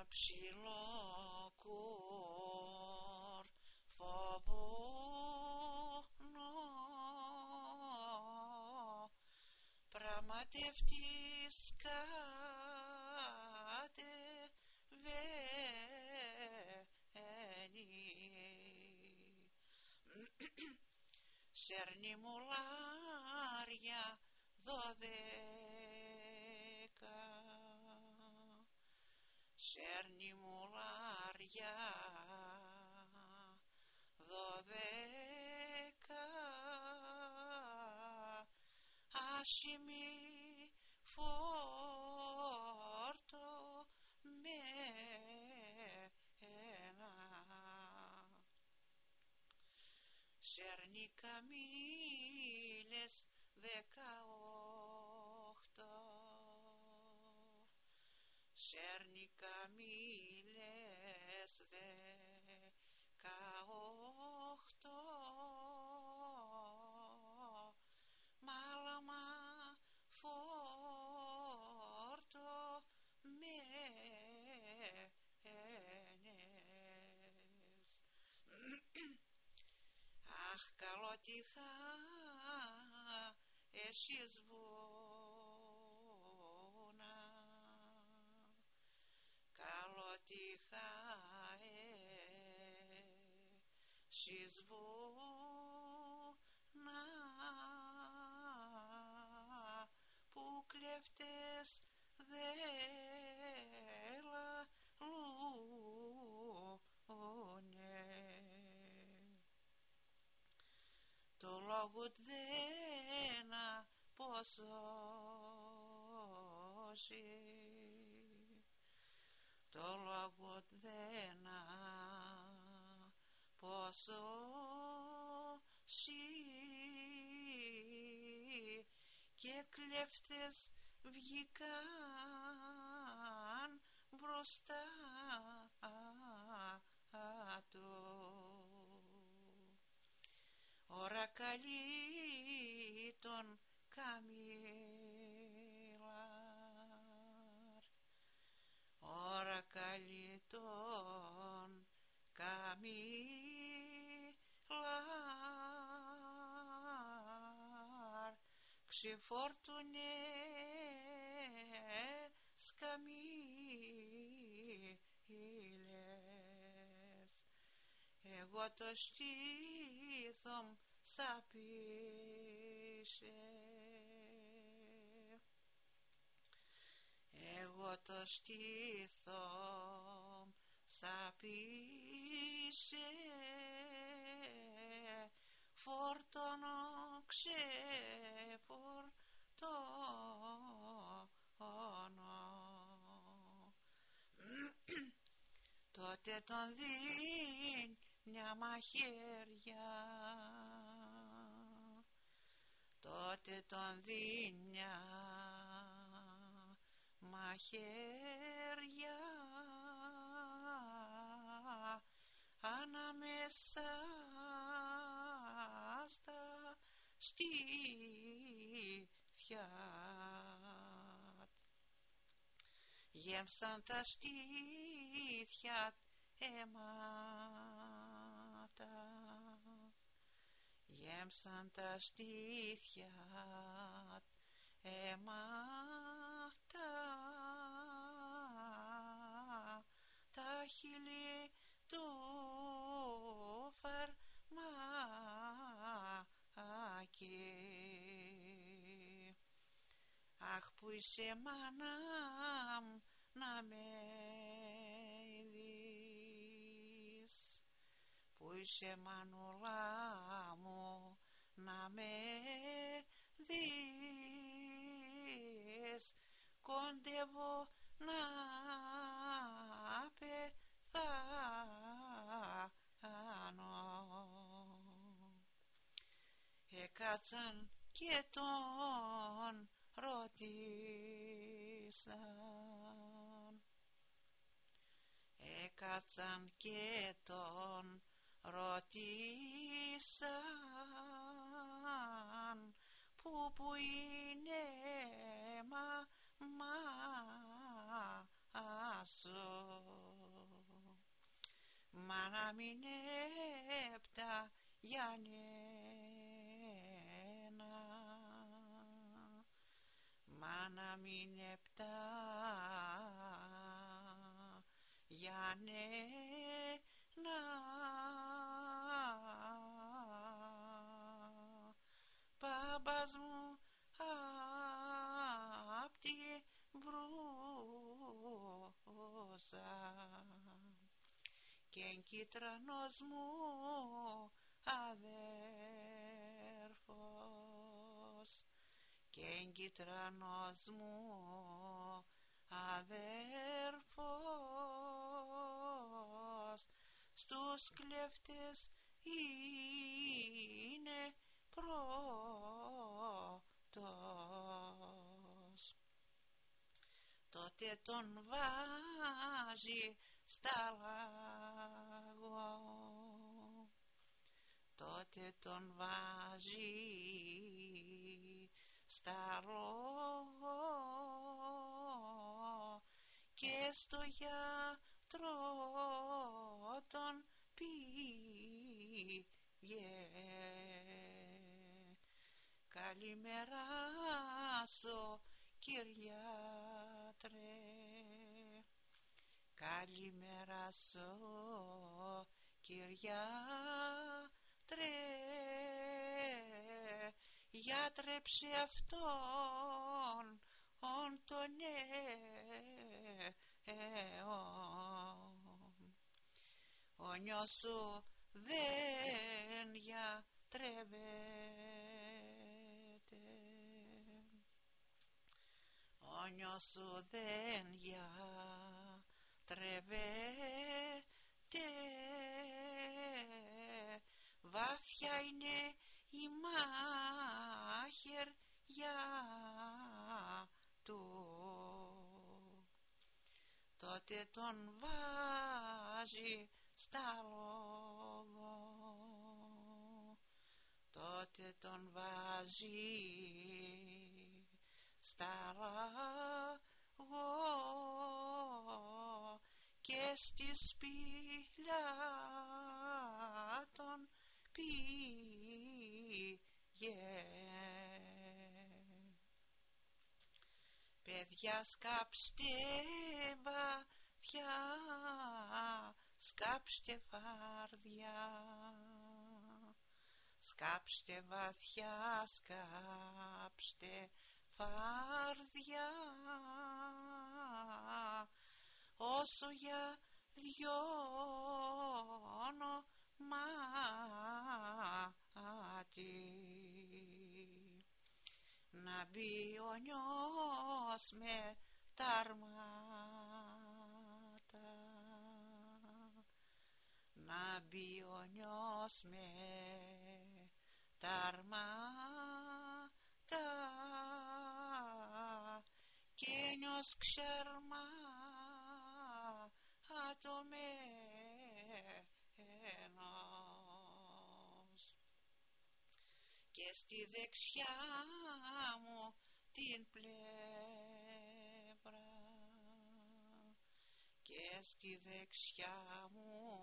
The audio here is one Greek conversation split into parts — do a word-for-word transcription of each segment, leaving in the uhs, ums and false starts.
ψηλό κόρφο πραγματευτής κατεβαίνει. Σέρνει μουλάρια δώδεκα, σέρνει μουλάρια δώδεκα, άσημη φόρτο μένα. Σέρνει καμήλες δεκαοχτώ, σέρνει καμήλες δεκαοχτώ, μάλαμα φόρτο μένες. Αχ, καλότυχα εσείς βούνα, καλότυχα εσείς βούνα, που κλέφτες δε λαλούνε. Το λόγο δεν αποσώσει, το λόγο δεν αποσώσει, και κλέφτες βγήκαν μπροστά του. Ώρα καλή τον καμήλαρ, ώρα καλή τον καμήλαρ, ξεφόρτουνε σκαμήλες. Εγώ το στήθομ σαπίσε, εγώ το στήθομ σαπίσε, φορτώνω ξεφορτώνω. Τότε τον δίνει μια μαχαίρια, τότε τον δίνει μια μαχαίρια, ανάμεσα στα στήθια. Γέμψαν τα στήθια αίματα, γέμψαν τα στήθια αίματα, τα χείλη του φαρμάκι. Αχ, που είσαι μάνα μου να με ειδείς, που είσαι μανούλα μου να με δεις, κοντεύω να πεθάνω. Εκάτσαν και τον ρώτησαν, έκατσαν και τον ρώτησαν, που που είναι μαμά σου. Μάνα μην έπτα Γιάννενα, μάνα μην έπτα Γιάννενα, μπαμπάς μου απ' τη βρούσα και εγκύτρανος μου αδέρφος, και εγκύτρανος μου αδέρφος στους κλέφτες είναι πρώτος. Τότε τον βάζει στα λαγό, τότε τον βάζει στα λαγό και στο γιατρό τον πήγε. Καλημέρα σου κυριάτρε, καλημέρα σου κυριάτρε, γιατρέψε αυτόν ον τον αιών. Ο νιός σου δεν γιατρεύεται, ο νιός σου δεν γιατρεύεται, βάθια είναι η μάχαιριά του. Τότε τον βάζει στα λόγο, τότε τον βάζει στα λόγο και στη σπήλια τον πήγε. Παιδιά σκάψτε βαθιά, σκάψτε βάρδια, σκάψτε βαθιά, σκάψτε βάρδια, όσο για δυο ονομάτι. Να μπει ο νιός με τα αρμάτα, να μπει ο νιός με τα αρμάτα και νιός ξέρμα ατομένος. Και στη δεξιά μου την πλευρά, και στη δεξιά μου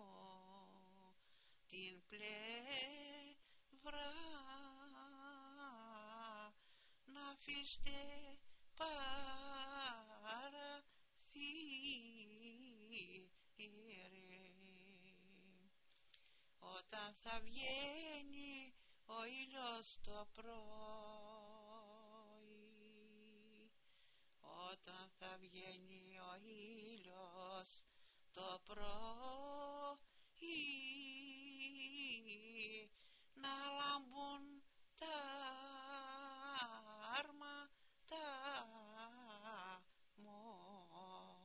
την πλευρά, να αφήστε παραθύρι όταν θα βγαίνει ο ήλιος το πρωί, όταν θα βγαίνει ο ήλιος το πρωί, να λάμπουν τα άρματα μου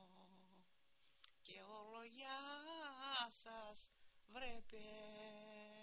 και όλο για σας βρε παιδιά.